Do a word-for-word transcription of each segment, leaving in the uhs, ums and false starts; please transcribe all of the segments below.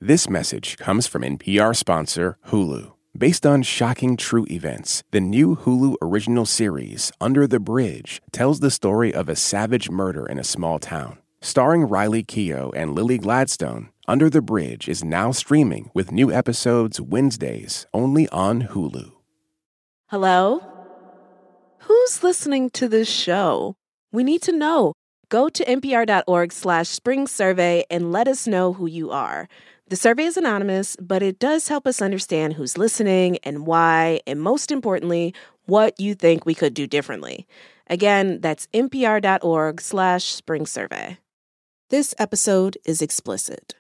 This message comes from N P R sponsor Hulu. Based on shocking true events, the new Hulu original series, Under the Bridge, tells the story of a savage murder in a small town. Starring Riley Keough and Lily Gladstone, Under the Bridge is now streaming with new episodes Wednesdays only on Hulu. Hello? Who's listening to this show? We need to know. Go to npr.org slash spring survey and let us know who you are. The survey is anonymous, but it does help us understand who's listening and why, and most importantly, what you think we could do differently. Again, that's npr.org slash spring survey. This episode is explicit.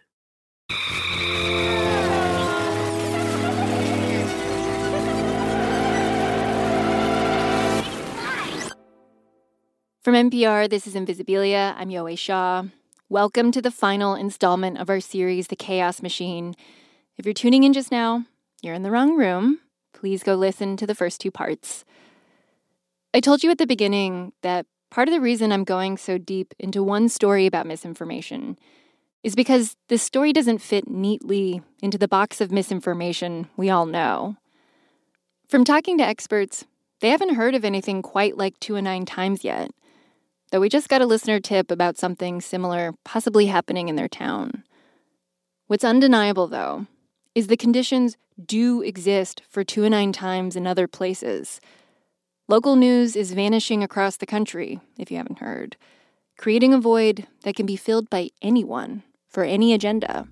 From N P R, this is Invisibilia. I'm Yowei Shaw. Welcome to the final installment of our series, The Chaos Machine. If you're tuning in just now, you're in the wrong room. Please go listen to the first two parts. I told you at the beginning that part of the reason I'm going so deep into one story about misinformation is because this story doesn't fit neatly into the box of misinformation we all know. From talking to experts, they haven't heard of anything quite like two and nine times yet. Though we just got a listener tip about something similar possibly happening in their town. What's undeniable, though, is the conditions do exist for two and nine times in other places. Local news is vanishing across the country, if you haven't heard, creating a void that can be filled by anyone for any agenda.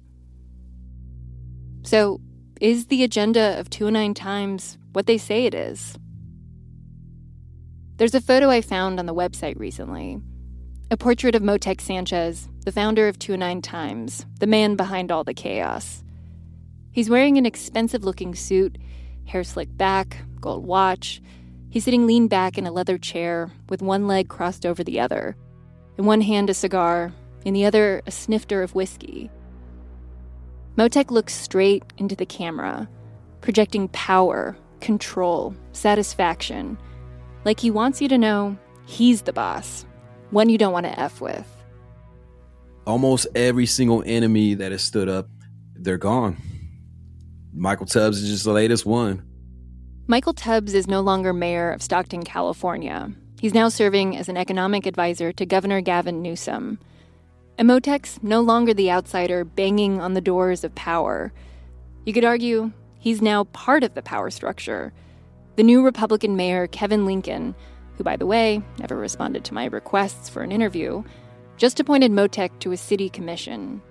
So, is the agenda of two and nine times what they say it is? There's a photo I found on the website recently. A portrait of Motek Sanchez, the founder of two and nine times, the man behind all the chaos. He's wearing an expensive-looking suit, hair slicked back, gold watch. He's sitting leaned back in a leather chair with one leg crossed over the other. In one hand a cigar, in the other a snifter of whiskey. Motek looks straight into the camera, projecting power, control, satisfaction, like he wants you to know he's the boss, one you don't want to F with. Almost every single enemy that has stood up, they're gone. Michael Tubbs is just the latest one. Michael Tubbs is no longer mayor of Stockton, California. He's now serving as an economic advisor to Governor Gavin Newsom. And Motek's no longer the outsider banging on the doors of power. You could argue he's now part of the power structure. The new Republican mayor, Kevin Lincoln, who, by the way, never responded to my requests for an interview, just appointed Motek to a city commission.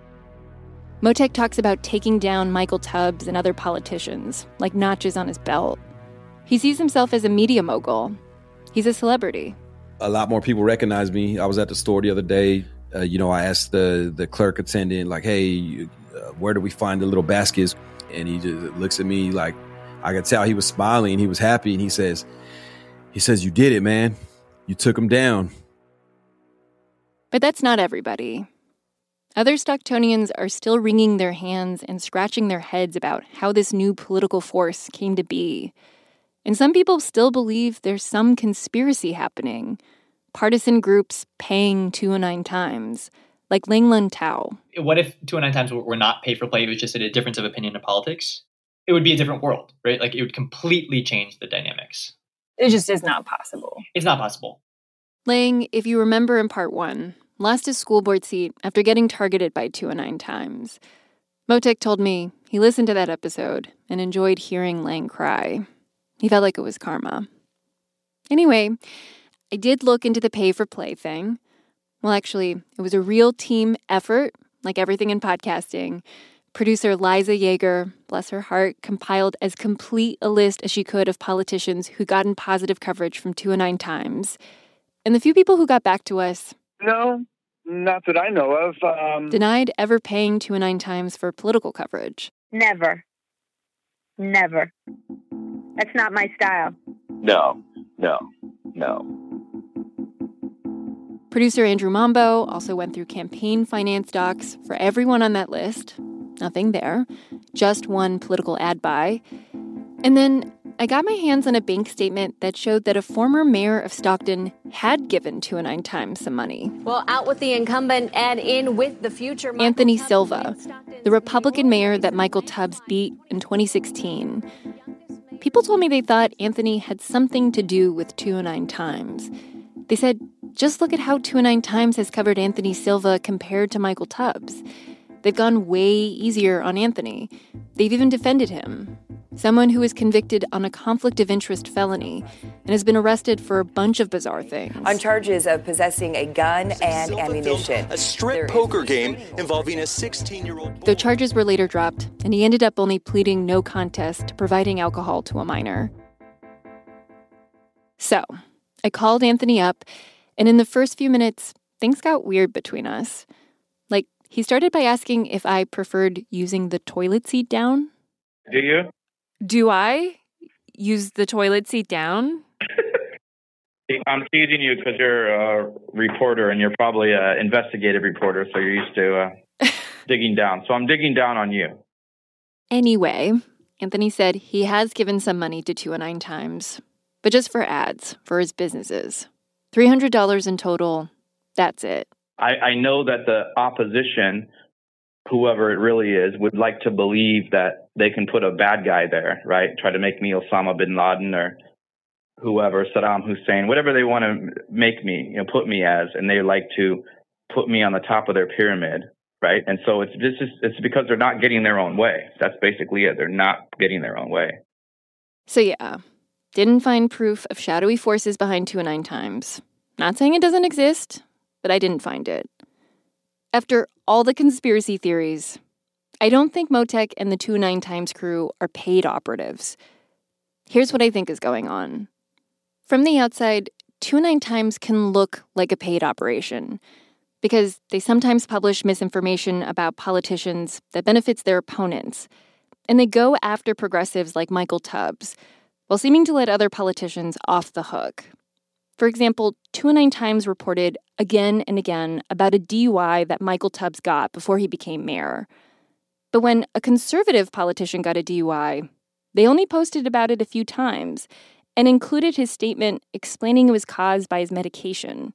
Motek talks about taking down Michael Tubbs and other politicians, like notches on his belt. He sees himself as a media mogul. He's a celebrity. A lot more people recognize me. I was at the store the other day. Uh, you know, I asked the, the clerk attendant, like, hey, uh, where do we find the little baskets? And he just looks at me like, I could tell he was smiling, he was happy, and he says, he says, you did it, man. You took him down. But that's not everybody. Other Stocktonians are still wringing their hands and scratching their heads about how this new political force came to be. And some people still believe there's some conspiracy happening, partisan groups paying two and nine times, like Lang Lun Tao. What if two and nine times were not pay for play, it was just a difference of opinion in politics? It would be a different world, right? Like, it would completely change the dynamics. It just is not possible. It's not possible. Lang, if you remember in part one, lost his school board seat after getting targeted by two and nine times. Motek told me he listened to that episode and enjoyed hearing Lang cry. He felt like it was karma. Anyway, I did look into the pay-for-play thing. Well, actually, it was a real team effort, like everything in podcasting. Producer Liza Yeager, bless her heart, compiled as complete a list as she could of politicians who'd gotten positive coverage from two and nine times. And the few people who got back to us... No, not that I know of. Um... denied ever paying two and nine times for political coverage. Never. Never. That's not my style. No, no, no. Producer Andrew Mambo also went through campaign finance docs for everyone on that list. Nothing there. Just one political ad buy. And then I got my hands on a bank statement that showed that a former mayor of Stockton had given two oh nine Times some money. Well, out with the incumbent and in with the future. Michael Anthony Tubbs Silva, the Republican mayor that Michael Tubbs beat in twenty sixteen. People told me they thought Anthony had something to do with two oh nine Times. They said, just look at how two oh nine Times has covered Anthony Silva compared to Michael Tubbs. They've gone way easier on Anthony. They've even defended him. Someone who was convicted on a conflict of interest felony and has been arrested for a bunch of bizarre things. On charges of possessing a gun and ammunition. A strip poker game involving a sixteen-year-old. Though charges were later dropped, and he ended up only pleading no contest to providing alcohol to a minor. So, I called Anthony up, and in the first few minutes, things got weird between us. Like, he started by asking if I preferred using the toilet seat down. Do you? Do I use the toilet seat down? I'm teasing you because you're a reporter and you're probably an investigative reporter, so you're used to uh, digging down. So I'm digging down on you. Anyway, Anthony said he has given some money to two oh nine Times, but just for ads, for his businesses. three hundred dollars in total, that's it. I, I know that the opposition, whoever it really is, would like to believe that they can put a bad guy there, right? Try to make me Osama bin Laden or whoever, Saddam Hussein, whatever they want to make me, you know, put me as, and they like to put me on the top of their pyramid, right? And so it's this is it's because they're not getting their own way. That's basically it. They're not getting their own way. So yeah, didn't find proof of shadowy forces behind two oh nine Times. Not saying it doesn't exist, but I didn't find it. After all the conspiracy theories, I don't think Motec and the two oh nine Times crew are paid operatives. Here's what I think is going on. From the outside, two oh nine Times can look like a paid operation because they sometimes publish misinformation about politicians that benefits their opponents, and they go after progressives like Michael Tubbs while seeming to let other politicians off the hook. For example, two oh nine Times reported again and again about a D U I that Michael Tubbs got before he became mayor. But when a conservative politician got a D U I, they only posted about it a few times and included his statement explaining it was caused by his medication.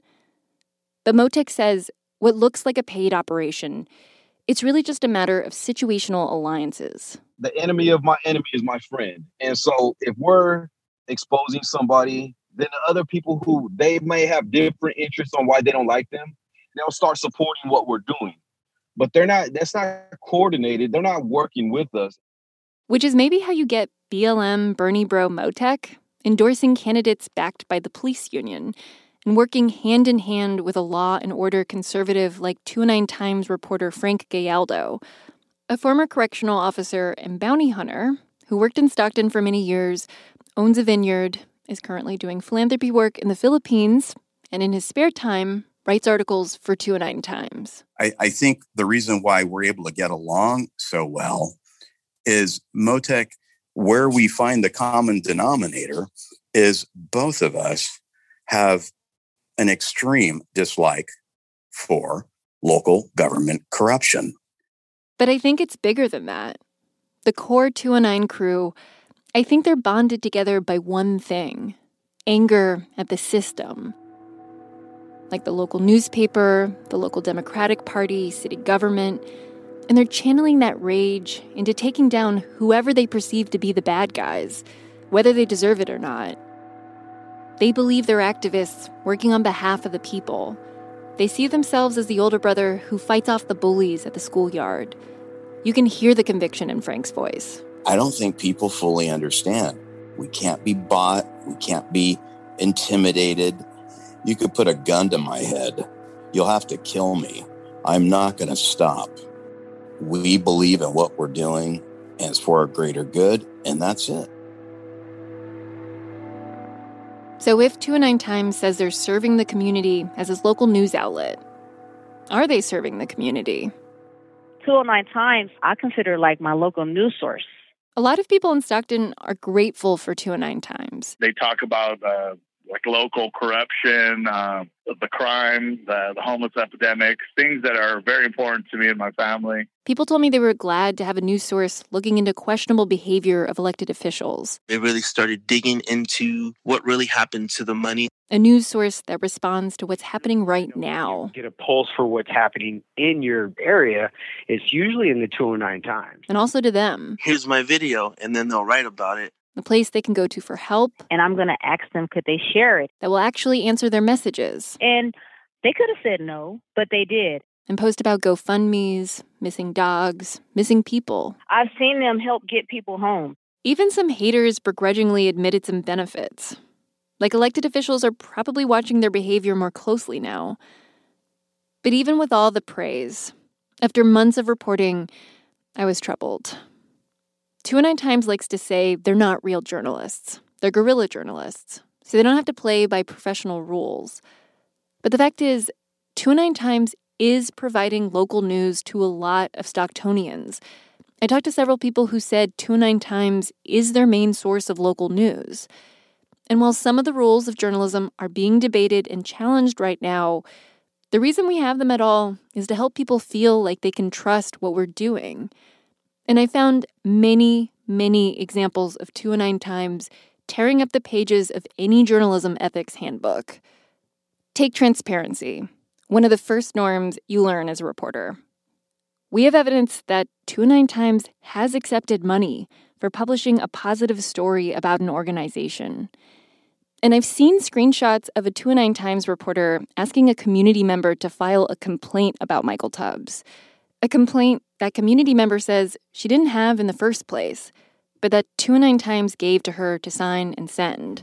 But Motec says what looks like a paid operation, it's really just a matter of situational alliances. The enemy of my enemy is my friend. And so if we're exposing somebody, then the other people who they may have different interests on why they don't like them, they'll start supporting what we're doing. But they're not, that's not coordinated. They're not working with us. Which is maybe how you get B L M, Bernie Bro, Motec endorsing candidates backed by the police union and working hand in hand with a law and order conservative like two oh nine Times reporter Frank Gallardo, a former correctional officer and bounty hunter who worked in Stockton for many years, owns a vineyard, is currently doing philanthropy work in the Philippines, and in his spare time, writes articles for two oh nine Times. I, I think the reason why we're able to get along so well is Motec, where we find the common denominator is both of us have an extreme dislike for local government corruption. But I think it's bigger than that. The core two oh nine crew, I think they're bonded together by one thing: anger at the system. Like the local newspaper, the local Democratic Party, city government, and they're channeling that rage into taking down whoever they perceive to be the bad guys, whether they deserve it or not. They believe they're activists working on behalf of the people. They see themselves as the older brother who fights off the bullies at the schoolyard. You can hear the conviction in Frank's voice. I don't think people fully understand. We can't be bought. We can't be intimidated. You could put a gun to my head. You'll have to kill me. I'm not going to stop. We believe in what we're doing, and it's for a greater good, and that's it. So if two oh nine Times says they're serving the community as its local news outlet, are they serving the community? two oh nine Times, I consider like my local news source. A lot of people in Stockton are grateful for two oh nine Times. They talk about uh, like local corruption, uh, the crime, the, the homeless epidemic, things that are very important to me and my family. People told me they were glad to have a news source looking into questionable behavior of elected officials. They really started digging into what really happened to the money. A news source that responds to what's happening right now. Get a pulse for what's happening in your area. It's usually in the two oh nine Times. And also to them. Here's my video, and then they'll write about it. A place they can go to for help. And I'm going to ask them, could they share it? That will actually answer their messages. And they could have said no, but they did. And post about GoFundMes, missing dogs, missing people. I've seen them help get people home. Even some haters begrudgingly admitted some benefits. Like elected officials are probably watching their behavior more closely now. But even with all the praise, after months of reporting, I was troubled. two oh nine Times likes to say they're not real journalists. They're guerrilla journalists, so they don't have to play by professional rules. But the fact is, two oh nine Times is providing local news to a lot of Stocktonians. I talked to several people who said two oh nine Times is their main source of local news. And while some of the rules of journalism are being debated and challenged right now, the reason we have them at all is to help people feel like they can trust what we're doing. And I found many, many examples of two oh nine Times tearing up the pages of any journalism ethics handbook. Take transparency, one of the first norms you learn as a reporter. We have evidence that two oh nine Times has accepted money for publishing a positive story about an organization. And I've seen screenshots of a two oh nine Times reporter asking a community member to file a complaint about Michael Tubbs. A complaint that community member says she didn't have in the first place, but that two oh nine Times gave to her to sign and send.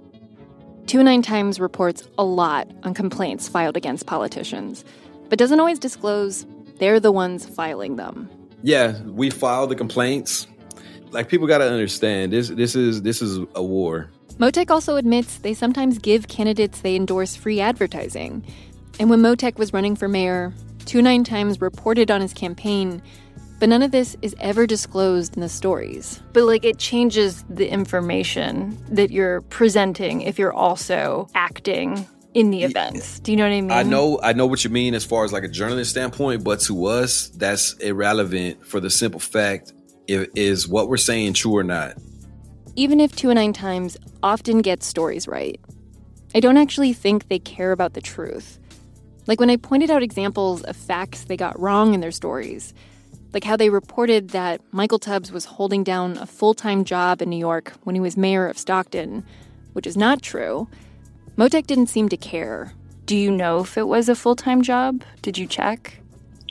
two oh nine Times reports a lot on complaints filed against politicians, but doesn't always disclose they're the ones filing them. Yeah, we file the complaints. Like, people got to understand, this this is this is a war. Motec also admits they sometimes give candidates they endorse free advertising. And when Motec was running for mayor, two oh nine Times reported on his campaign, but none of this is ever disclosed in the stories. But, like, it changes the information that you're presenting if you're also acting in the events. Do you know what I mean? I know I know what you mean as far as, like, a journalist standpoint, but to us, that's irrelevant for the simple fact, if, is what we're saying true or not? Even if two oh nine Times often gets stories right, I don't actually think they care about the truth. Like when I pointed out examples of facts they got wrong in their stories, like how they reported that Michael Tubbs was holding down a full-time job in New York when he was mayor of Stockton, which is not true, Motec didn't seem to care. Do you know if it was a full-time job? Did you check?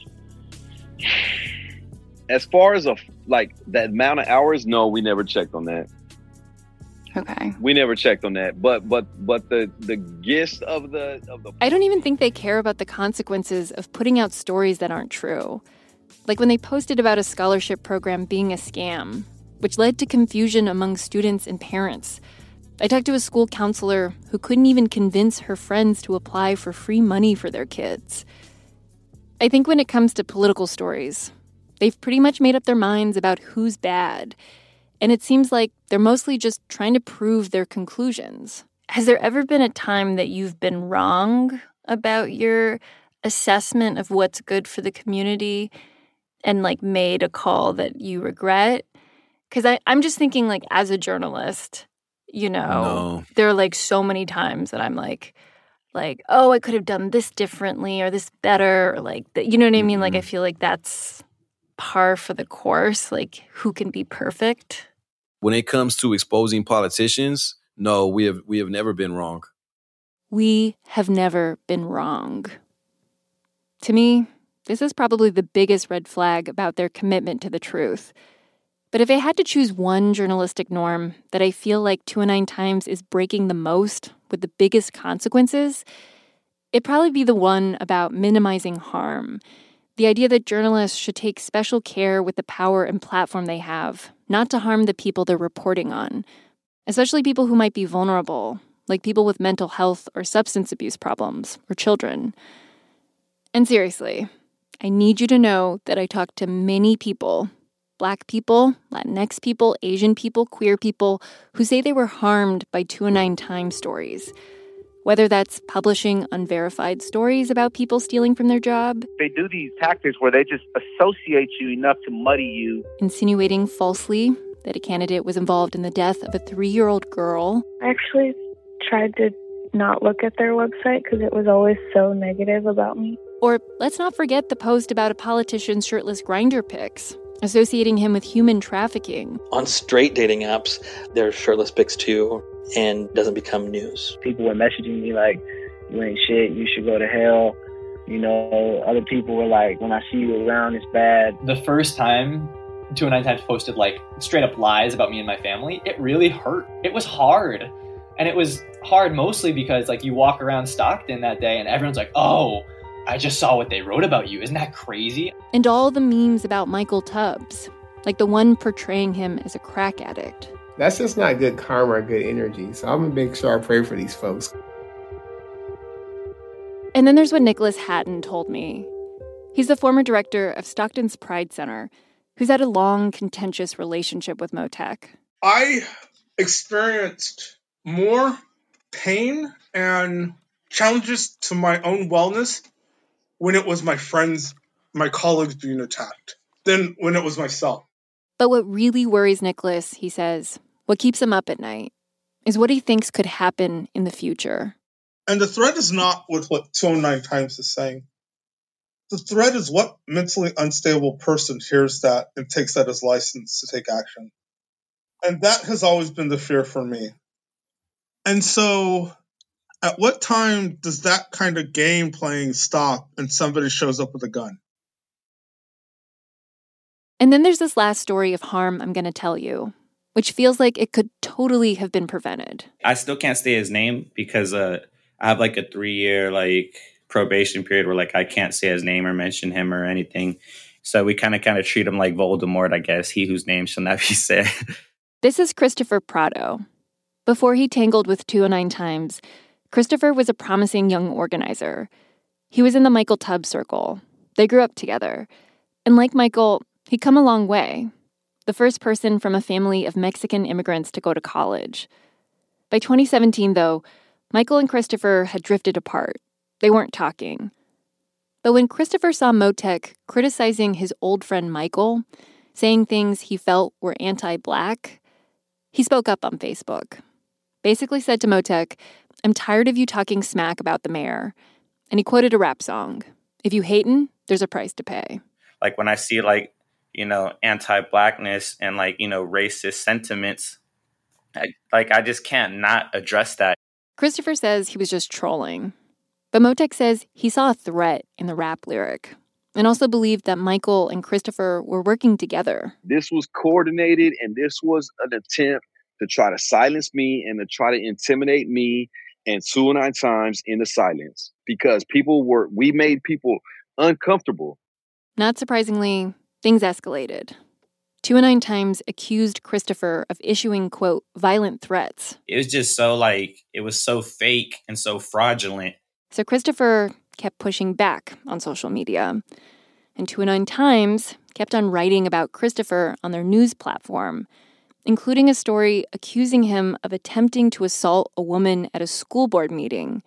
As far as a like the amount of hours, no, we never checked on that. Okay. We never checked on that. But but but the the gist of the of the I don't even think they care about the consequences of putting out stories that aren't true. Like when they posted about a scholarship program being a scam, which led to confusion among students and parents. I talked to a school counselor who couldn't even convince her friends to apply for free money for their kids. I think when it comes to political stories, they've pretty much made up their minds about who's bad. And it seems like they're mostly just trying to prove their conclusions. Has there ever been a time that you've been wrong about your assessment of what's good for the community and, like, made a call that you regret? Because I'm just thinking, like, as a journalist, you know, no. there are, like, so many times that I'm like, like, oh, I could have done this differently or this better, or, like, the, you know what I mean? Mm-hmm. Like, I feel like that's par for the course. Like, who can be perfect? When it comes to exposing politicians, no, we have we have never been wrong. We have never been wrong. To me, this is probably the biggest red flag about their commitment to the truth. But if I had to choose one journalistic norm that I feel like two oh nine Times is breaking the most with the biggest consequences, it'd probably be the one about minimizing harm. The idea that journalists should take special care with the power and platform they have, not to harm the people they're reporting on, especially people who might be vulnerable, like people with mental health or substance abuse problems, or children. And seriously, I need you to know that I talked to many people, Black people, Latinx people, Asian people, queer people who say they were harmed by two oh nine Times stories. Whether that's publishing unverified stories about people stealing from their job. They do these tactics where they just associate you enough to muddy you. Insinuating falsely that a candidate was involved in the death of a three-year-old girl. I actually tried to not look at their website because it was always so negative about me. Or let's not forget the post about a politician's shirtless grinder pics, associating him with human trafficking. On straight dating apps, there's shirtless pics too, and doesn't become news. People were messaging me like, you ain't shit, you should go to hell. You know, other people were like, when I see you around, it's bad. The first time two oh nine Times posted like straight up lies about me and my family, it really hurt. It was hard. And it was hard mostly because like you walk around Stockton that day and everyone's like, oh, I just saw what they wrote about you. Isn't that crazy? And all the memes about Michael Tubbs, like the one portraying him as a crack addict. That's just not good karma or good energy. So I'm going to make sure I pray for these folks. And then there's what Nicholas Hatton told me. He's the former director of Stockton's Pride Center, who's had a long, contentious relationship with Motec. I experienced more pain and challenges to my own wellness when it was my friends, my colleagues being attacked, than when it was myself. But what really worries Nicholas, he says, what keeps him up at night, is what he thinks could happen in the future. And the threat is not with what two oh nine Times is saying. The threat is what mentally unstable person hears that and takes that as license to take action. And that has always been the fear for me. And so at what time does that kind of game playing stop and somebody shows up with a gun? And then there's this last story of harm I'm going to tell you, which feels like it could totally have been prevented. I still can't say his name because uh, I have like a three-year like probation period where like I can't say his name or mention him or anything. So we kind of kind of treat him like Voldemort, I guess, he whose name shall not be said. This is Christopher Prado. Before he tangled with two oh nine Times, Christopher was a promising young organizer. He was in the Michael Tubbs circle. They grew up together. And like Michael, he'd come a long way. The first person from a family of Mexican immigrants to go to college. By twenty seventeen, though, Michael and Christopher had drifted apart. They weren't talking. But when Christopher saw Motec criticizing his old friend Michael, saying things he felt were anti-Black, he spoke up on Facebook. Basically said to Motec, I'm tired of you talking smack about the mayor. And he quoted a rap song. If you hatin', there's a price to pay. Like when I see like, you know, anti-Blackness and like, you know, racist sentiments, I, like I just can't not address that. Christopher says he was just trolling. But Motec says he saw a threat in the rap lyric and also believed that Michael and Christopher were working together. This was coordinated and this was an attempt to try to silence me and to try to intimidate me and two oh nine Times into silence because people were, we made people uncomfortable. Not surprisingly, things escalated. two oh nine Times accused Christopher of issuing, quote, violent threats. It was just so like, it was so fake and so fraudulent. So Christopher kept pushing back on social media. And two oh nine Times kept on writing about Christopher on their news platform, including a story accusing him of attempting to assault a woman at a school board meeting.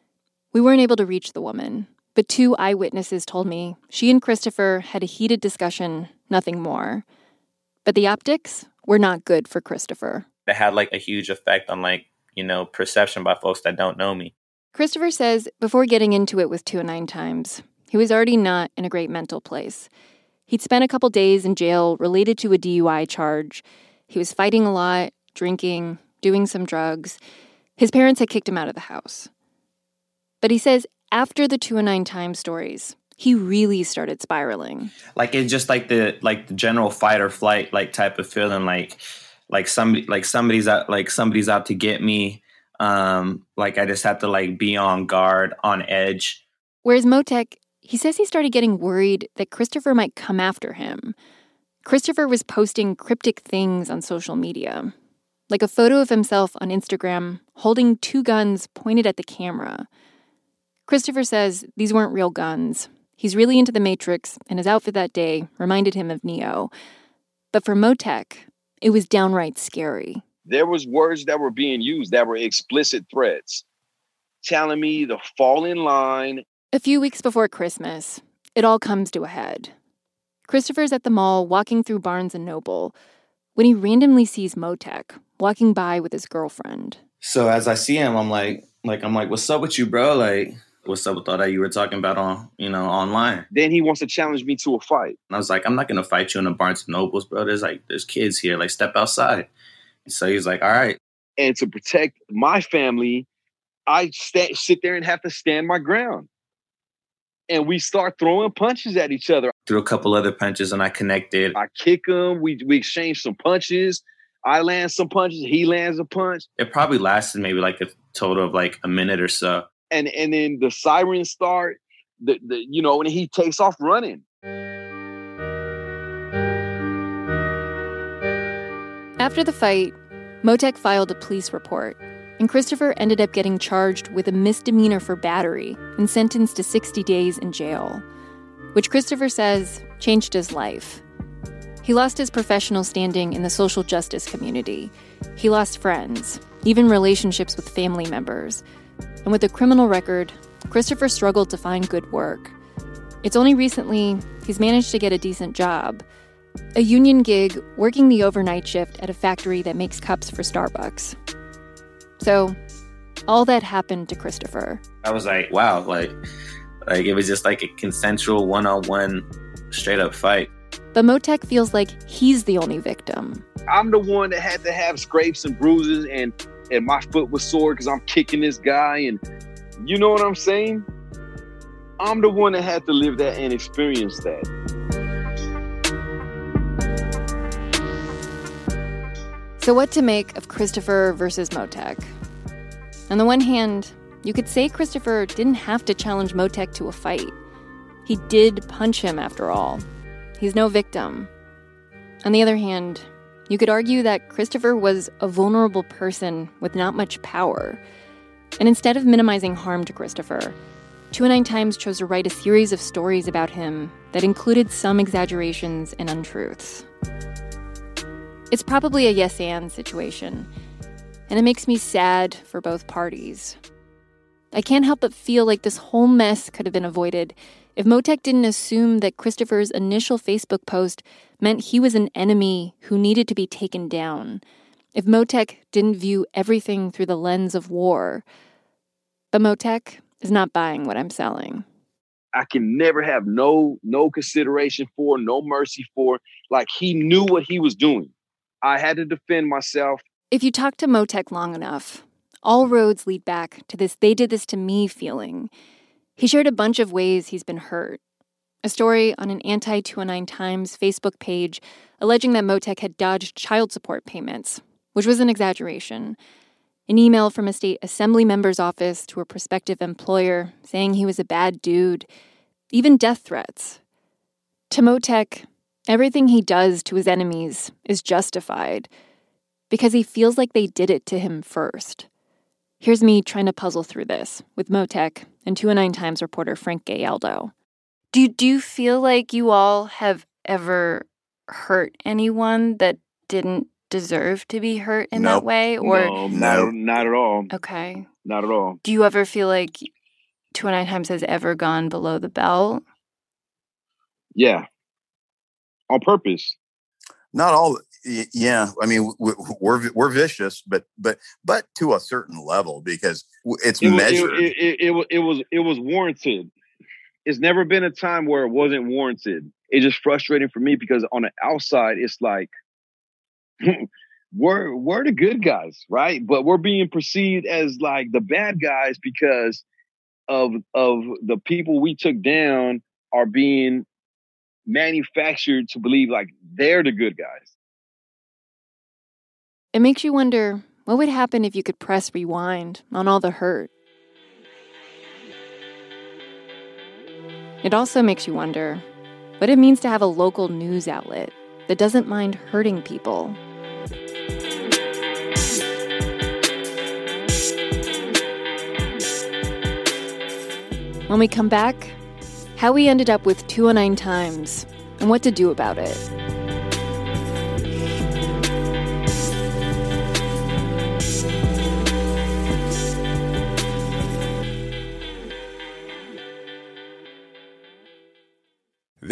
We weren't able to reach the woman, but two eyewitnesses told me she and Christopher had a heated discussion, nothing more. But the optics were not good for Christopher. It had like a huge effect on like, you know, perception by folks that don't know me. Christopher says before getting into it with two oh nine Times, he was already not in a great mental place. He'd spent a couple days in jail related to a D U I charge. He was fighting a lot, drinking, doing some drugs. His parents had kicked him out of the house. But he says after the two oh nine Times stories, he really started spiraling. Like it's just like the like the general fight or flight like type of feeling, like like somebody like somebody's out like somebody's out to get me. Um, like I just have to like be on guard, on edge. Whereas Motec, he says he started getting worried that Christopher might come after him. Christopher was posting cryptic things on social media, like a photo of himself on Instagram holding two guns pointed at the camera. Christopher says these weren't real guns. He's really into the Matrix, and his outfit that day reminded him of Neo. But for Motek, it was downright scary. There was words that were being used that were explicit threats, telling me to fall in line. A few weeks before Christmas, it all comes to a head. Christopher's at the mall walking through Barnes and Noble when he randomly sees Motek walking by with his girlfriend. So as I see him, I'm like, like I'm like, what's up with you, bro? Like, what's up with all that you were talking about on, you know, online? Then he wants to challenge me to a fight. And I was like, I'm not gonna fight you in the Barnes and Nobles, bro. There's like, there's kids here. Like, step outside. And so he's like, all right. And to protect my family, I st- sit there and have to stand my ground. And we start throwing punches at each other. Threw a couple other punches and I connected. I kick him. We we exchange some punches. I land some punches. He lands a punch. It probably lasted maybe like a total of like a minute or so. And and then the sirens start. The, the you know, and he takes off running. After the fight, Motek filed a police report, and Christopher ended up getting charged with a misdemeanor for battery and sentenced to sixty days in jail, which Christopher says changed his life. He lost his professional standing in the social justice community. He lost friends, even relationships with family members. And with a criminal record, Christopher struggled to find good work. It's only recently he's managed to get a decent job, a union gig working the overnight shift at a factory that makes cups for Starbucks. So, all that happened to Christopher. I was like, wow, like, like it was just like a consensual one-on-one straight-up fight. But Motek feels like he's the only victim. I'm the one that had to have scrapes and bruises, and, and my foot was sore because I'm kicking this guy, and you know what I'm saying? I'm the one that had to live that and experience that. So what to make of Christopher versus Motek? On the one hand, you could say Christopher didn't have to challenge Motek to a fight. He did punch him after all. He's no victim. On the other hand, you could argue that Christopher was a vulnerable person with not much power. And instead of minimizing harm to Christopher, two and nine Times chose to write a series of stories about him that included some exaggerations and untruths. It's probably a yes-and situation, and it makes me sad for both parties. I can't help but feel like this whole mess could have been avoided if Motek didn't assume that Christopher's initial Facebook post meant he was an enemy who needed to be taken down, if Motek didn't view everything through the lens of war. But Motek is not buying what I'm selling. I can never have no no consideration for, no mercy for. Like, he knew what he was doing. I had to defend myself. If you talk to Motek long enough, all roads lead back to this "they did this to me" feeling. He shared a bunch of ways he's been hurt. A story on an anti two oh nine Times Facebook page alleging that Motek had dodged child support payments, which was an exaggeration. An email from a state assembly member's office to a prospective employer saying he was a bad dude. Even death threats. To Motek, everything he does to his enemies is justified because he feels like they did it to him first. Here's me trying to puzzle through this with Motek and two oh nine Times reporter Frank Gallardo. Do you, do you feel like you all have ever hurt anyone that didn't deserve to be hurt in nope. that way? Or no, not, not at all. Okay. Not at all. Do you ever feel like two oh nine Times has ever gone below the belt? Yeah. On purpose. Not all. Yeah. I mean, we're we're vicious, but but but to a certain level, because it's it was, measured. It, it, it, it, was, it was it was warranted. It's never been a time where it wasn't warranted. It's just frustrating for me because on the outside, it's like we're we're the good guys, right? But we're being perceived as like the bad guys because of of the people we took down are being manufactured to believe like they're the good guys. It makes you wonder what would happen if you could press rewind on all the hurt. It also makes you wonder what it means to have a local news outlet that doesn't mind hurting people. When we come back, how we ended up with two oh nine Times and what to do about it.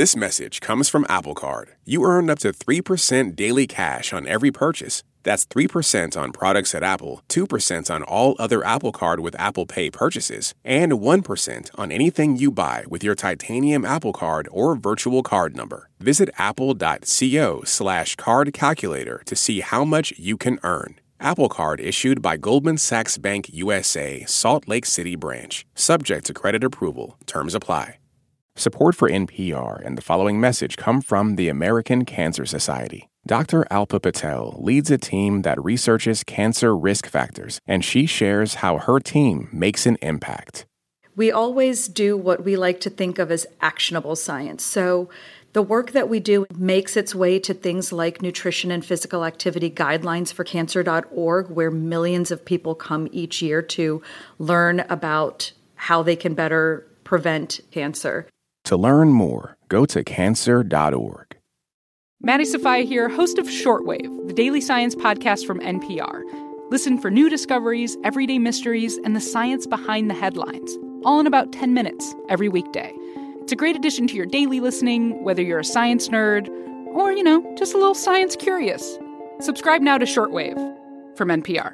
This message comes from Apple Card. You earn up to three percent daily cash on every purchase. That's three percent on products at Apple, two percent on all other Apple Card with Apple Pay purchases, and one percent on anything you buy with your titanium Apple Card or virtual card number. Visit apple.co slash card calculator to see how much you can earn. Apple Card issued by Goldman Sachs Bank U S A, Salt Lake City branch. Subject to credit approval. Terms apply. Support for N P R and the following message come from the American Cancer Society. Doctor Alpa Patel leads a team that researches cancer risk factors, and she shares how her team makes an impact. We always do what we like to think of as actionable science. So the work that we do makes its way to things like nutrition and physical activity guidelines for cancer dot org, where millions of people come each year to learn about how they can better prevent cancer. To learn more, go to cancer dot org. Maddie Sofia here, host of Shortwave, the daily science podcast from N P R. Listen for new discoveries, everyday mysteries, and the science behind the headlines, all in about ten minutes every weekday. It's a great addition to your daily listening, whether you're a science nerd or, you know, just a little science curious. Subscribe now to Shortwave from N P R.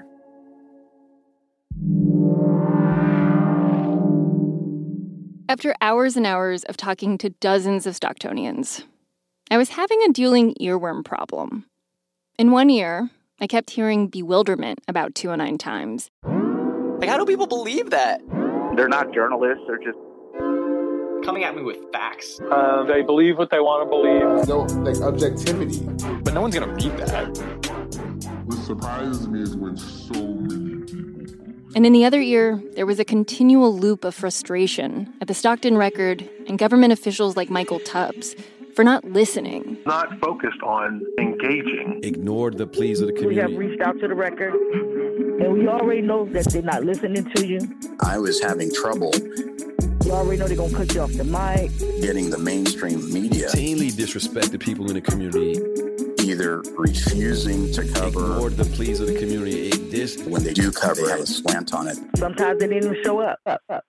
After hours and hours of talking to dozens of Stocktonians, I was having a dueling earworm problem. In one ear, I kept hearing bewilderment about two oh nine Times. Like, how do people believe that? They're not journalists. They're just coming at me with facts. Um, they believe what they want to believe. No, like, objectivity. But no one's going to read that. What surprises me is when so many people... And in the other ear, there was a continual loop of frustration at the Stockton Record and government officials like Michael Tubbs for not listening. Not focused on engaging. Ignored the pleas of the community. We have reached out to the record, and we already know that they're not listening to you. I was having trouble. You already know they're going to cut you off the mic. Getting the mainstream media. Routinely disrespected people in the community. Either refusing to cover. Ignored the pleas of the community. It, this, when they do cover, they have a slant on it. Sometimes they didn't even show up.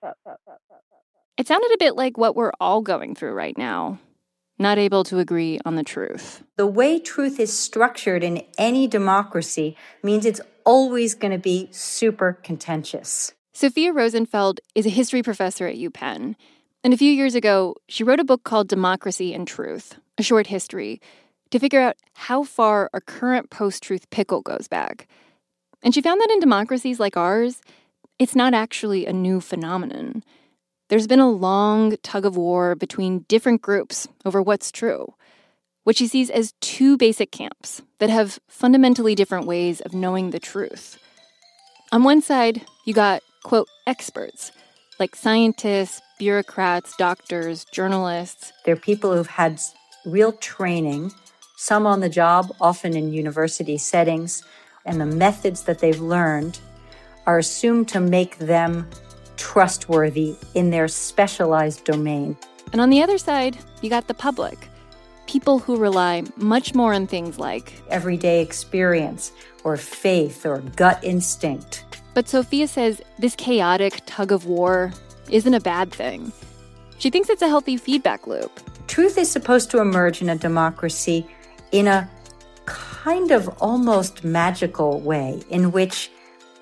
It sounded a bit like what we're all going through right now. Not able to agree on the truth. The way truth is structured in any democracy means it's always going to be super contentious. Sophia Rosenfeld is a history professor at UPenn. And a few years ago, she wrote a book called Democracy and Truth, a short history, to figure out how far our current post-truth pickle goes back. And she found that in democracies like ours, it's not actually a new phenomenon. There's been a long tug-of-war between different groups over what's true, what she sees as two basic camps that have fundamentally different ways of knowing the truth. On one side, you got, quote, experts, like scientists, bureaucrats, doctors, journalists. They're people who've had real training, some on the job, often in university settings, and the methods that they've learned are assumed to make them trustworthy in their specialized domain. And on the other side, you got the public, people who rely much more on things like everyday experience or faith or gut instinct. But Sophia says this chaotic tug of war isn't a bad thing. She thinks it's a healthy feedback loop. Truth is supposed to emerge in a democracy in a kind of almost magical way in which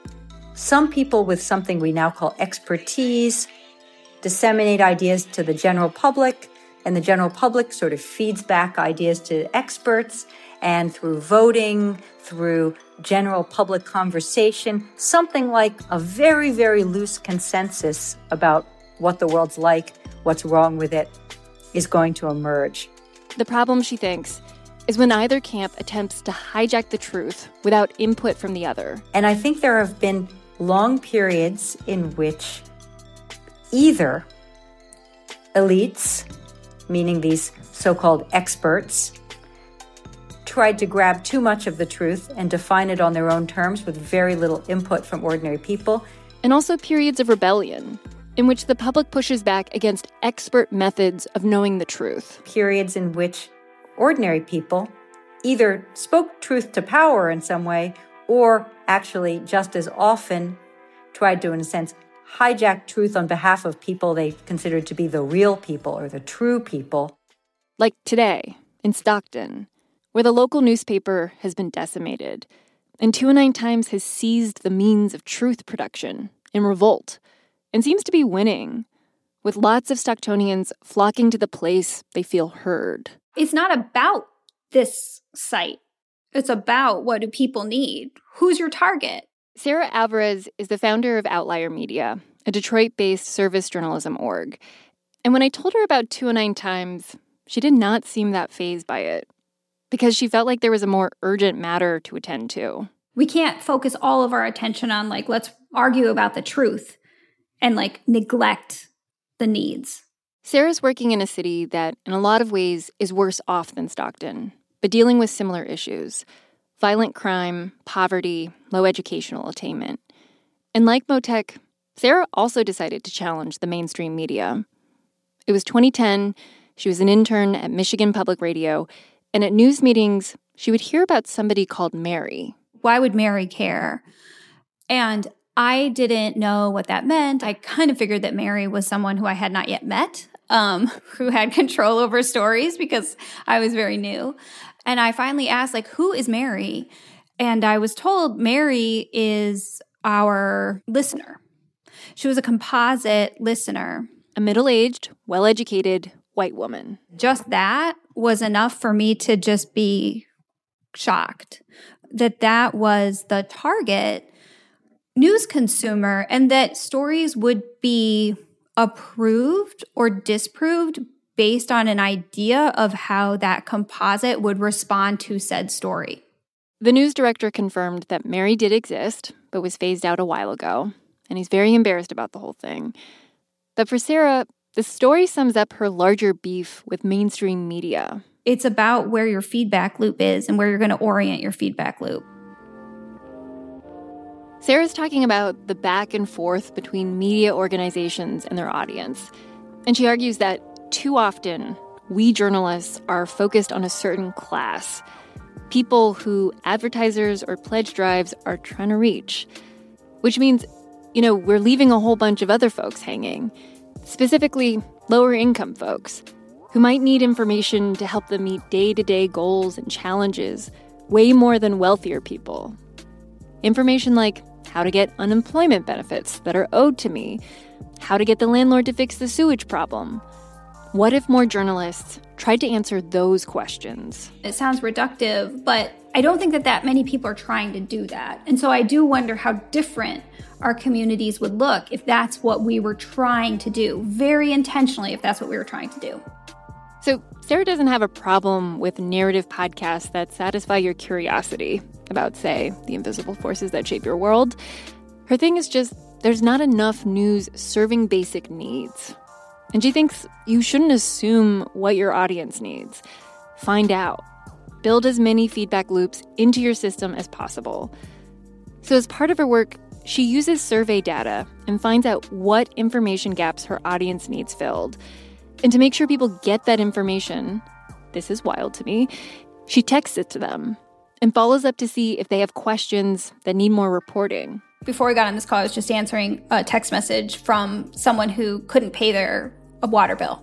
some people with something we now call expertise disseminate ideas to the general public, and the general public sort of feeds back ideas to experts, and through voting, through general public conversation, something like a very, very loose consensus about what the world's like, what's wrong with it, is going to emerge. The problem, she thinks, is when either camp attempts to hijack the truth without input from the other. And I think there have been long periods in which either elites, meaning these so-called experts, tried to grab too much of the truth and define it on their own terms with very little input from ordinary people. And also periods of rebellion, in which the public pushes back against expert methods of knowing the truth. Periods in which ordinary people either spoke truth to power in some way or actually just as often tried to, in a sense, hijack truth on behalf of people they considered to be the real people or the true people. Like today, in Stockton, where the local newspaper has been decimated, and two oh nine Times has seized the means of truth production in revolt and seems to be winning, with lots of Stocktonians flocking to the place they feel heard. It's not about this site. It's about what do people need? Who's your target? Sarah Alvarez is the founder of Outlier Media, a Detroit-based service journalism org. And when I told her about two oh nine Times, she did not seem that fazed by it, because she felt like there was a more urgent matter to attend to. We can't focus all of our attention on, like, let's argue about the truth and, like, neglect the needs. Sarah's working in a city that, in a lot of ways, is worse off than Stockton, but dealing with similar issues: violent crime, poverty, low educational attainment. And like Motec, Sarah also decided to challenge the mainstream media. It was twenty ten, she was an intern at Michigan Public Radio, and at news meetings, she would hear about somebody called Mary. Why would Mary care? And I didn't know what that meant. I kind of figured that Mary was someone who I had not yet met, um, who had control over stories because I was very new. And I finally asked, like, who is Mary? And I was told Mary is our listener. She was a composite listener. A middle-aged, well-educated white woman. Just that was enough for me to just be shocked that that was the target news consumer and that stories would be approved or disproved based on an idea of how that composite would respond to said story. The news director confirmed that Mary did exist, but was phased out a while ago, and he's very embarrassed about the whole thing. But for Sarah, the story sums up her larger beef with mainstream media. It's about where your feedback loop is and where you're going to orient your feedback loop. Sarah's talking about the back and forth between media organizations and their audience. And she argues that too often, we journalists are focused on a certain class, people who advertisers or pledge drives are trying to reach, which means, you know, we're leaving a whole bunch of other folks hanging, specifically lower income folks who might need information to help them meet day-to-day goals and challenges way more than wealthier people. Information like how to get unemployment benefits that are owed to me, how to get the landlord to fix the sewage problem. What if more journalists tried to answer those questions? It sounds reductive, but I don't think that that many people are trying to do that. And so I do wonder how different our communities would look if that's what we were trying to do, very intentionally if that's what we were trying to do. So Sarah doesn't have a problem with narrative podcasts that satisfy your curiosity about, say, the invisible forces that shape your world. Her thing is just there's not enough news serving basic needs. And she thinks you shouldn't assume what your audience needs. Find out. Build as many feedback loops into your system as possible. So as part of her work, she uses survey data and finds out what information gaps her audience needs filled. And to make sure people get that information, this is wild to me, she texts it to them and follows up to see if they have questions that need more reporting. Before we got on this call, I was just answering a text message from someone who couldn't pay their water bill.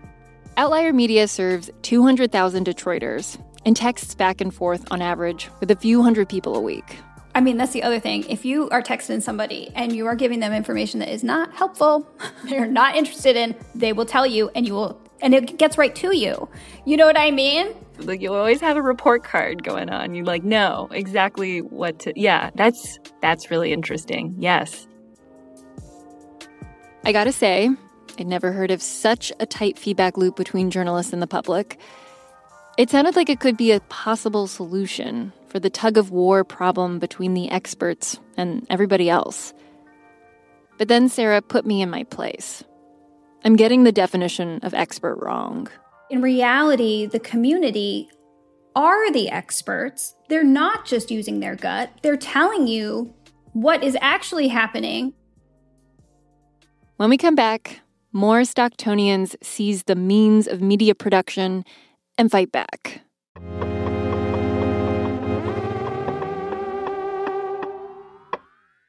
Outlier Media serves two hundred thousand Detroiters and texts back and forth on average with a few hundred people a week. I mean, that's the other thing. If you are texting somebody and you are giving them information that is not helpful, they're not interested in, they will tell you and you will, and it gets right to you. You know what I mean? Like, you'll always have a report card going on. You like know exactly what to, yeah, that's, that's really interesting. Yes. I gotta say, I'd never heard of such a tight feedback loop between journalists and the public. It sounded like it could be a possible solution for the tug-of-war problem between the experts and everybody else. But then Sarah put me in my place. I'm getting the definition of expert wrong. In reality, the community are the experts. They're not just using their gut. They're telling you what is actually happening. When we come back, more Stocktonians seize the means of media production and fight back.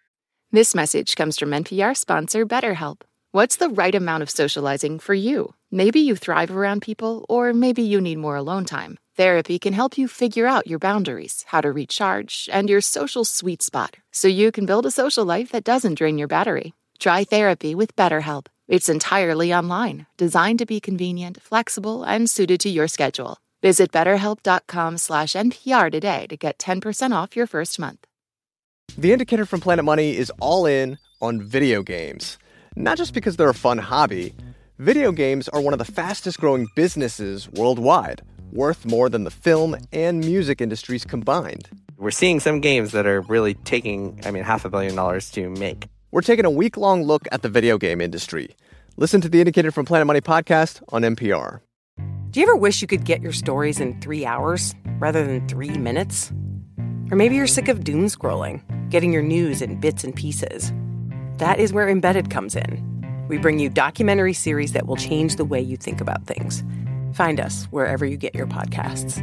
This message comes from N P R sponsor BetterHelp. What's the right amount of socializing for you? Maybe you thrive around people, or maybe you need more alone time. Therapy can help you figure out your boundaries, how to recharge, and your social sweet spot, so you can build a social life that doesn't drain your battery. Try therapy with BetterHelp. It's entirely online, designed to be convenient, flexible, and suited to your schedule. Visit betterhelp.com slash NPR today to get ten percent off your first month. The Indicator from Planet Money is all in on video games. Not just because they're a fun hobby. Video games are one of the fastest growing businesses worldwide, worth more than the film and music industries combined. We're seeing some games that are really taking, I mean, half a billion dollars to make. We're taking a week-long look at the video game industry. Listen to the Indicator from Planet Money podcast on N P R. Do you ever wish you could get your stories in three hours rather than three minutes? Or maybe you're sick of doom scrolling, getting your news in bits and pieces. That is where Embedded comes in. We bring you documentary series that will change the way you think about things. Find us wherever you get your podcasts.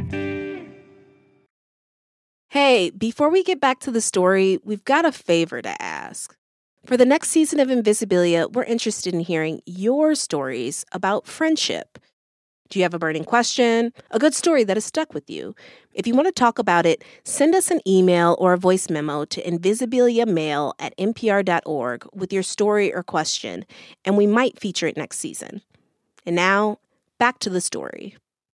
Hey, before we get back to the story, we've got a favor to ask. For the next season of Invisibilia, we're interested in hearing your stories about friendship. Do you have a burning question? A good story that has stuck with you? If you want to talk about it, send us an email or a voice memo to invisibiliamail at n p r dot org with your story or question, and we might feature it next season. And now, back to the story.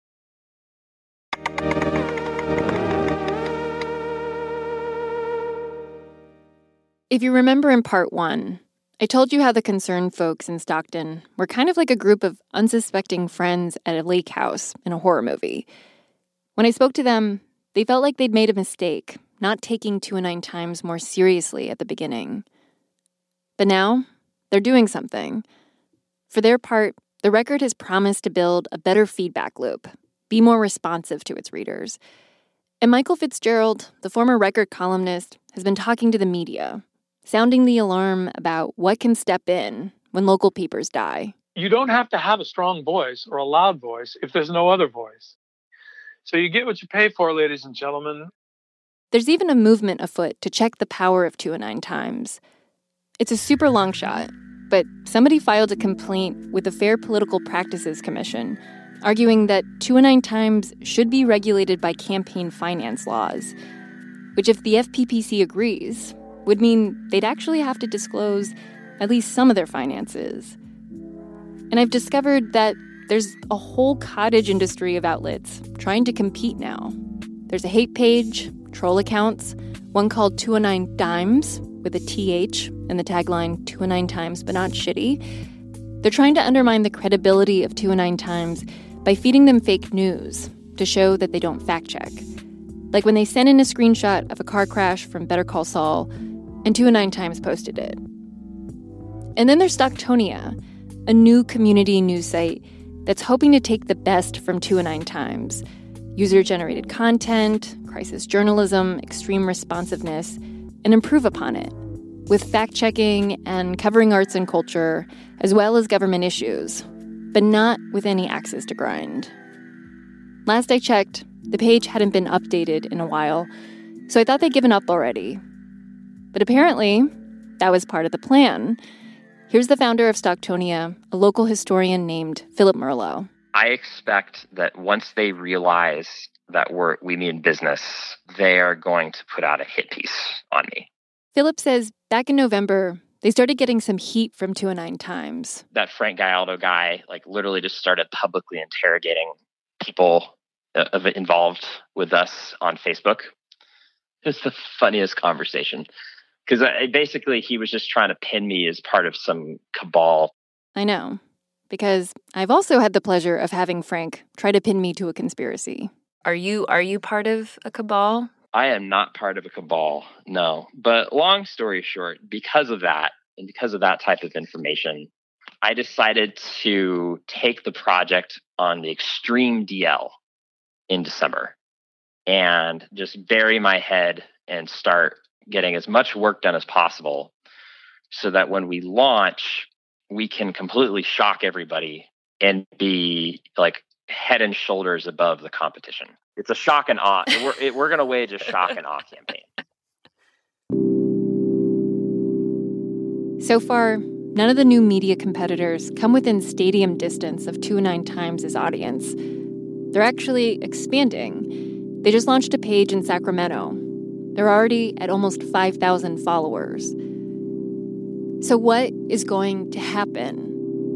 If you remember in part one, I told you how the concerned folks in Stockton were kind of like a group of unsuspecting friends at a lake house in a horror movie. When I spoke to them, they felt like they'd made a mistake, not taking two and nine Times more seriously at the beginning. But now, they're doing something. For their part, the record has promised to build a better feedback loop, be more responsive to its readers. And Michael Fitzgerald, the former record columnist, has been talking to the media, sounding the alarm about what can step in when local papers die. You don't have to have a strong voice or a loud voice if there's no other voice. So you get what you pay for, ladies and gentlemen. There's even a movement afoot to check the power of two and nine Times. It's a super long shot, but somebody filed a complaint with the Fair Political Practices Commission, arguing that two and nine Times should be regulated by campaign finance laws, which, if the F P P C agrees, would mean they'd actually have to disclose at least some of their finances. And I've discovered that there's a whole cottage industry of outlets trying to compete now. There's a hate page, troll accounts, one called two and nine Dimes, with a T H and the tagline two and nine Times but not shitty. They're trying to undermine the credibility of two and nine Times by feeding them fake news to show that they don't fact check. Like when they sent in a screenshot of a car crash from Better Call Saul, and two and nine Times posted it. And then there's Stocktonia, a new community news site that's hoping to take the best from two and nine Times. User-generated content, crisis journalism, extreme responsiveness, and improve upon it, with fact-checking and covering arts and culture, as well as government issues, but not with any axes to grind. Last I checked, the page hadn't been updated in a while, so I thought they'd given up already. But apparently, that was part of the plan. Here's the founder of Stocktonia, a local historian named Philip Merlo. I expect that once they realize that we're, we mean business, they are going to put out a hit piece on me. Philip says back in November, they started getting some heat from two and nine Times. That Frank Gallardo guy, like, literally just started publicly interrogating people uh, involved with us on Facebook. It was the funniest conversation. Because basically he was just trying to pin me as part of some cabal. I know, because I've also had the pleasure of having Frank try to pin me to a conspiracy. Are you are you part of a cabal? I am not part of a cabal, no. But long story short, because of that, and because of that type of information, I decided to take the project on the extreme D L in December and just bury my head and start getting as much work done as possible so that when we launch, we can completely shock everybody and be like head and shoulders above the competition. It's a shock and awe. We're, it, we're going to wage a shock and awe campaign. So far, none of the new media competitors come within stadium distance of two nine Times' audience. They're actually expanding. They just launched a page in Sacramento. They're already at almost five thousand followers. So what is going to happen?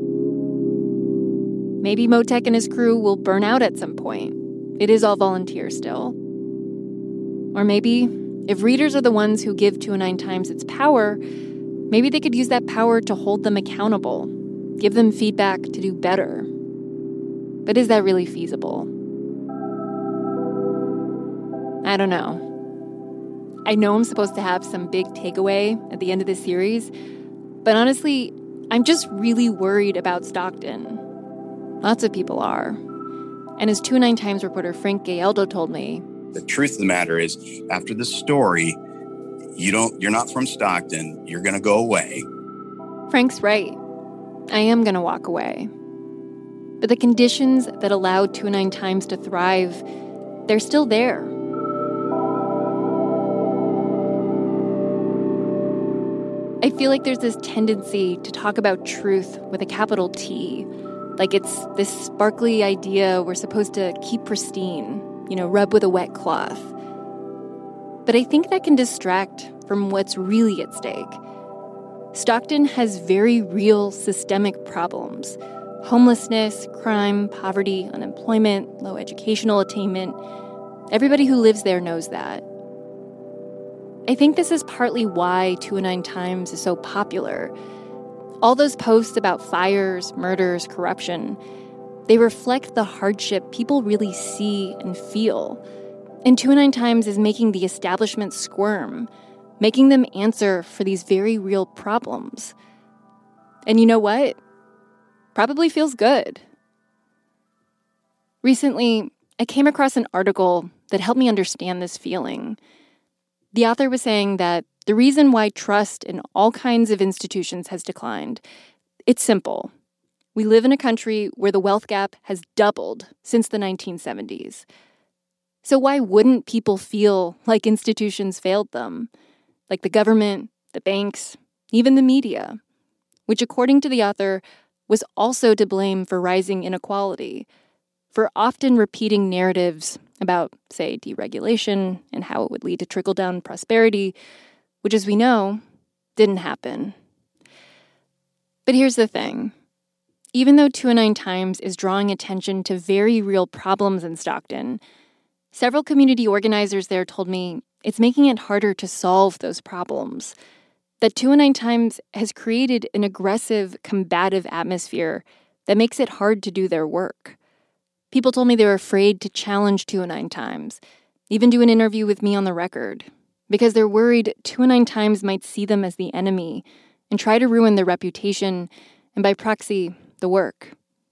Maybe Motek and his crew will burn out at some point. It is all volunteer still. Or maybe, if readers are the ones who give two nine Times its power, maybe they could use that power to hold them accountable, give them feedback to do better. But is that really feasible? I don't know. I know I'm supposed to have some big takeaway at the end of this series, but honestly, I'm just really worried about Stockton. Lots of people are. And as two nine Times reporter Frank Gallardo told me, the truth of the matter is, after the story, you don't, you're not from Stockton. You're going to go away. Frank's right. I am going to walk away. But the conditions that allowed two nine Times to thrive, they're still there. I feel like there's this tendency to talk about truth with a capital T, like it's this sparkly idea we're supposed to keep pristine, you know, rub with a wet cloth. But I think that can distract from what's really at stake. Stockton has very real systemic problems. Homelessness, crime, poverty, unemployment, low educational attainment. Everybody who lives there knows that. I think this is partly why two nine Times is so popular. All those posts about fires, murders, corruption, they reflect the hardship people really see and feel. And two nine Times is making the establishment squirm, making them answer for these very real problems. And you know what? Probably feels good. Recently, I came across an article that helped me understand this feeling. The author was saying that the reason why trust in all kinds of institutions has declined, it's simple. We live in a country where the wealth gap has doubled since the nineteen seventies. So why wouldn't people feel like institutions failed them? Like the government, the banks, even the media, which according to the author was also to blame for rising inequality, for often repeating narratives about, say, deregulation and how it would lead to trickle-down prosperity, which, as we know, didn't happen. But here's the thing. Even though two nine Times is drawing attention to very real problems in Stockton, several community organizers there told me it's making it harder to solve those problems. That two nine Times has created an aggressive, combative atmosphere that makes it hard to do their work. People told me they were afraid to challenge two nine Times, even do an interview with me on the record, because they're worried two nine Times might see them as the enemy and try to ruin their reputation and, by proxy, the work.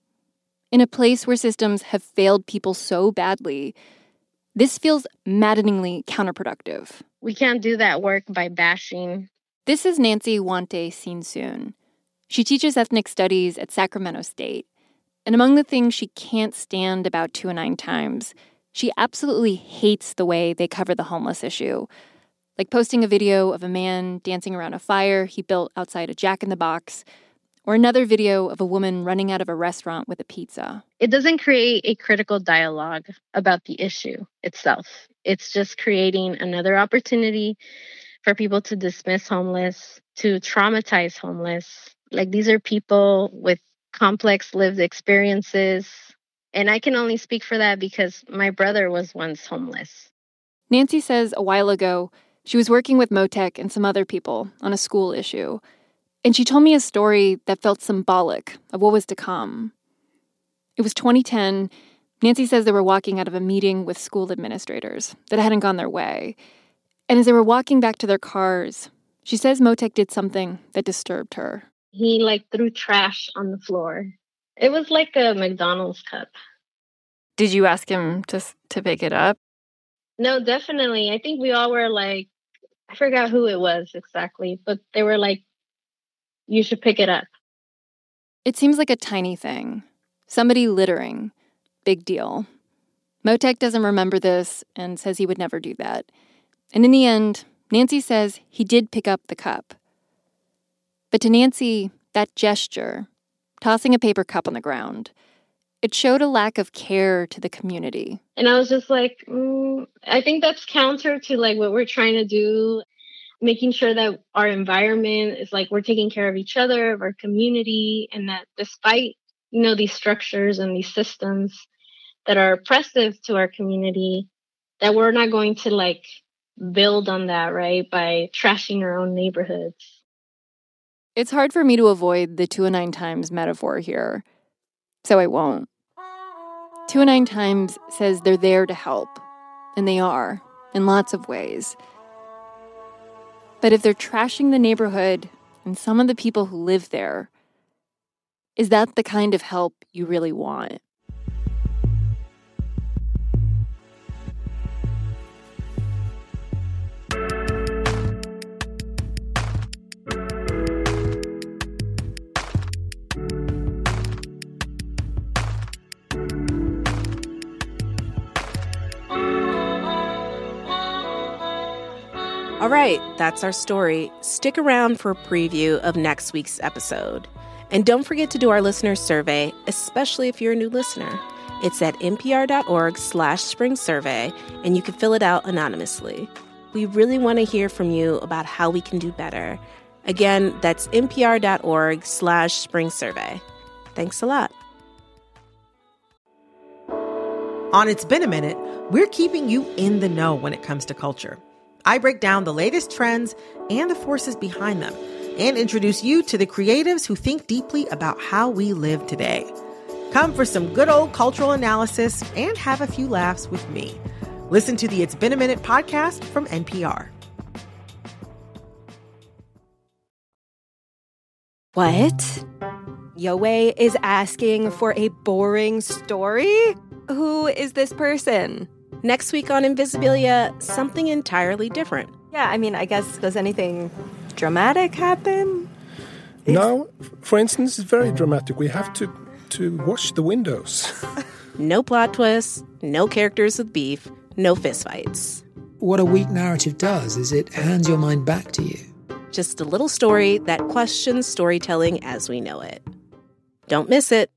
In a place where systems have failed people so badly, this feels maddeningly counterproductive. We can't do that work by bashing. This is Nancy Wante Sinsoon. She teaches ethnic studies at Sacramento State. And among the things she can't stand about two nine Times, she absolutely hates the way they cover the homeless issue. Like posting a video of a man dancing around a fire he built outside a Jack in the Box, or another video of a woman running out of a restaurant with a pizza. It doesn't create a critical dialogue about the issue itself. It's just creating another opportunity for people to dismiss homeless, to traumatize homeless. Like, these are people with complex lived experiences. And I can only speak for that because my brother was once homeless. Nancy says a while ago, she was working with Motek and some other people on a school issue. And she told me a story that felt symbolic of what was to come. It was twenty ten. Nancy says they were walking out of a meeting with school administrators that hadn't gone their way. And as they were walking back to their cars, she says Motek did something that disturbed her. He, like, threw trash on the floor. It was like a McDonald's cup. Did you ask him to to pick it up? No, definitely. I think we all were like, I forgot who it was exactly, but they were like, you should pick it up. It seems like a tiny thing. Somebody littering. Big deal. Motek doesn't remember this and says he would never do that. And in the end, Nancy says he did pick up the cup. But to Nancy, That gesture, tossing a paper cup on the ground, it showed a lack of care to the community. And I was just like, mm, I think that's counter to like what we're trying to do, making sure that our environment is like we're taking care of each other, of our community, and that despite, you know, these structures and these systems that are oppressive to our community, that we're not going to like build on that, right, by trashing our own neighborhoods. It's hard for me to avoid the two and nine times metaphor here, so I won't. Two and nine times says they're there to help, and they are, in lots of ways. But if they're trashing the neighborhood and some of the people who live there, is that the kind of help you really want? All right, that's our story. Stick around for a preview of next week's episode. And don't forget to do our listener survey, especially if you're a new listener. It's at npr.org slash spring survey, and you can fill it out anonymously. We really want to hear from you about how we can do better. Again, that's npr.org slash spring survey. Thanks a lot. On It's Been a Minute, we're keeping you in the know when it comes to culture. I break down the latest trends and the forces behind them and introduce you to the creatives who think deeply about how we live today. Come for some good old cultural analysis and have a few laughs with me. Listen to the It's Been a Minute podcast from N P R. What? Yowei is asking for a boring story? Who is this person? Next week on Invisibilia, something entirely different. Yeah, I mean, I guess, does anything dramatic happen? Now, for instance, it's very dramatic. We have to, to wash the windows. No plot twists, no characters with beef, no fistfights. What a weak narrative does is it hands your mind back to you. Just a little story that questions storytelling as we know it. Don't miss it.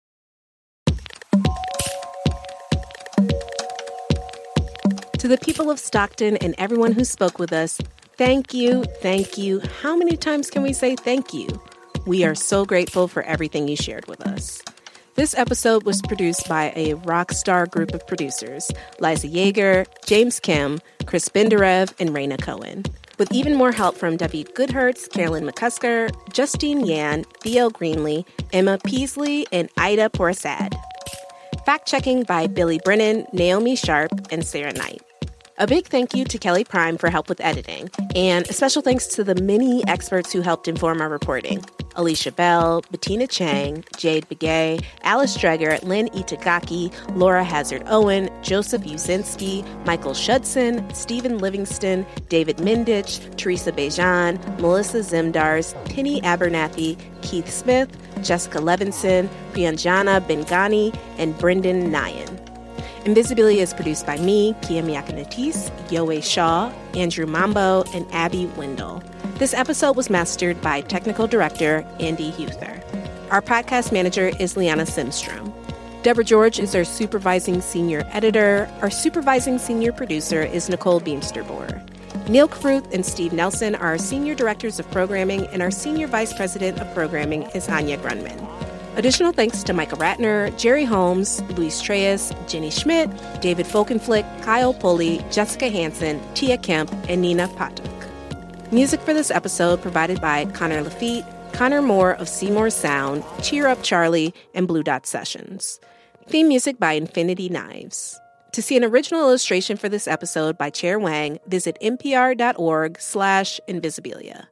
To the people of Stockton and everyone who spoke with us, thank you, thank you. How many times can we say thank you? We are so grateful for everything you shared with us. This episode was produced by a rock star group of producers, Liza Yeager, James Kim, Chris Benderev, and Raina Cohen, with even more help from David Goodhertz, Carolyn McCusker, Justine Yan, Theo Greenlee, Emma Peasley, and Ida Porasad. Fact-checking by Billy Brennan, Naomi Sharp, and Sarah Knight. A big thank you to Kelly Prime for help with editing, and a special thanks to the many experts who helped inform our reporting. Alicia Bell, Bettina Chang, Jade Begay, Alice Dreger, Lynn Itagaki, Laura Hazard-Owen, Joseph Uzinski, Michael Shudson, Stephen Livingston, David Mindich, Teresa Bejan, Melissa Zimdars, Penny Abernathy, Keith Smith, Jessica Levinson, Priyanjana Bengani, and Brendan Nyan. Invisibilia is produced by me, Kia Miakanatis, Yowei Shaw, Andrew Mambo, and Abby Wendell. This episode was mastered by technical director Andy Huther. Our podcast manager is Liana Simstrom. Deborah George is our supervising senior editor. Our supervising senior producer is Nicole Beamsterboer. Neil Kruth and Steve Nelson are our senior directors of programming, and our senior vice president of programming is Anya Grunman. Additional thanks to Micah Ratner, Jerry Holmes, Luis Treyes, Jenny Schmidt, David Folkenflick, Kyle Pulley, Jessica Hansen, Tia Kemp, and Nina Patuk. Music for this episode provided by Connor Lafitte, Connor Moore of Seymour Sound, Cheer Up Charlie, and Blue Dot Sessions. Theme music by Infinity Knives. To see an original illustration for this episode by Chair Wang, visit npr.org slash invisibilia.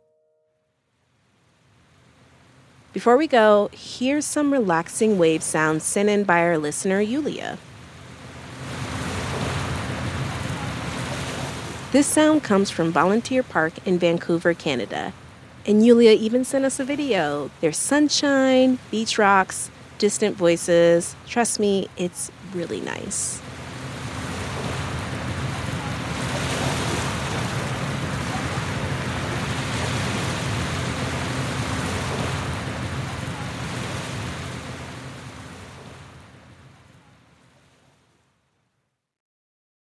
Before we go, here's some relaxing wave sounds sent in by our listener, Yulia. This sound comes from Volunteer Park in Vancouver, Canada. And Yulia even sent us a video. There's sunshine, beach rocks, distant voices. Trust me, it's really nice.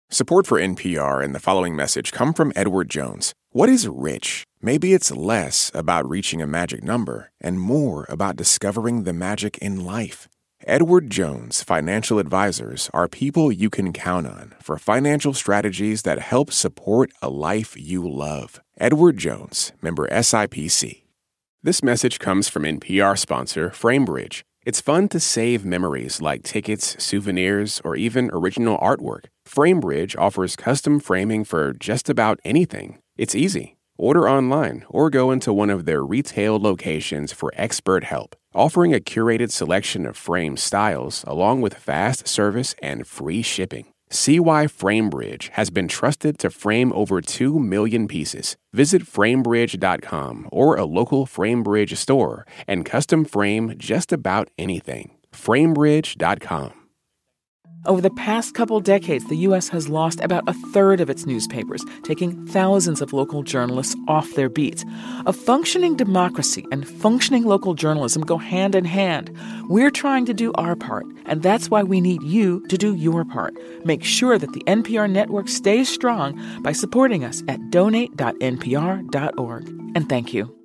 Support for N P R and the following message come from Edward Jones. What is rich? Maybe it's less about reaching a magic number and more about discovering the magic in life. Edward Jones Financial Advisors are people you can count on for financial strategies that help support a life you love. Edward Jones, member S I P C. This message comes from N P R sponsor FrameBridge. It's fun to save memories like tickets, souvenirs, or even original artwork. FrameBridge offers custom framing for just about anything. It's easy. Order online or go into one of their retail locations for expert help, offering a curated selection of frame styles along with fast service and free shipping. See why FrameBridge has been trusted to frame over two million pieces. Visit framebridge dot com or a local FrameBridge store and custom frame just about anything. framebridge dot com. Over the past couple decades, the U S has lost about a third of its newspapers, taking thousands of local journalists off their beats. A functioning democracy and functioning local journalism go hand in hand. We're trying to do our part, and that's why we need you to do your part. Make sure that the N P R network stays strong by supporting us at donate dot n p r dot org. And thank you.